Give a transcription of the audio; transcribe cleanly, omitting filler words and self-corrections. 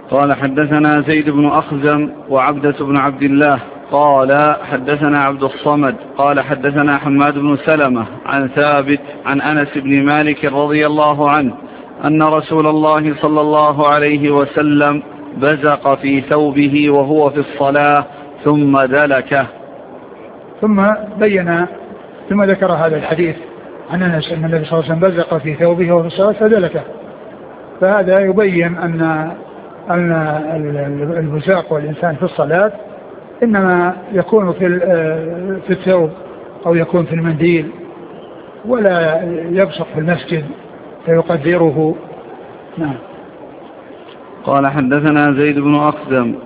قال حدثنا زيد بن أخزم وعبدة بن عبد الله قال حدثنا عبد الصمد قال حدثنا حماد بن سلمة عن ثابت عن أنس بن مالك رضي الله عنه أن رسول الله صلى الله عليه وسلم بزق في ثوبه وهو في الصلاة ثم دلكه. ثم ذكر هذا الحديث عن أنس أن النبي صلى الله عليه وسلم بزق في ثوبه وهو في الصلاة فدلكه. فهذا يبين أن البزاق والإنسان في الصلاة إنما يكون في الثوب أو يكون في المنديل ولا يبصق في المسجد فيقدره. نعم. قال حدثنا زيد بن أخزم